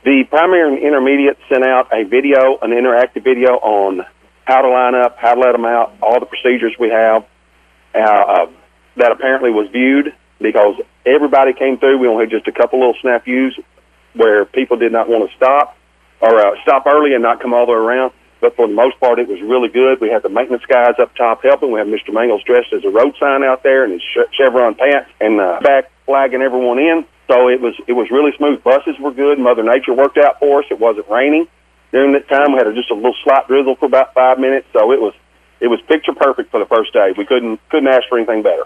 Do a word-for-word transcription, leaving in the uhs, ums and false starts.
The primary and intermediate sent out a video, an interactive video on how to line up, how to let them out, all the procedures we have. Uh, uh, that apparently was viewed because everybody came through. We only had just a couple little snafus where people did not want to stop or uh, stop early and not come all the way around. But for the most part, it was really good. We had the maintenance guys up top helping. We had Mister Mangles dressed as a road sign out there in his Chevron pants and uh, back flagging everyone in. So it was it was really smooth. Buses were good. Mother Nature worked out for us. It wasn't raining during that time. We had a, just a little slight drizzle for about five minutes. So it was it was picture perfect for the first day. We couldn't couldn't ask for anything better.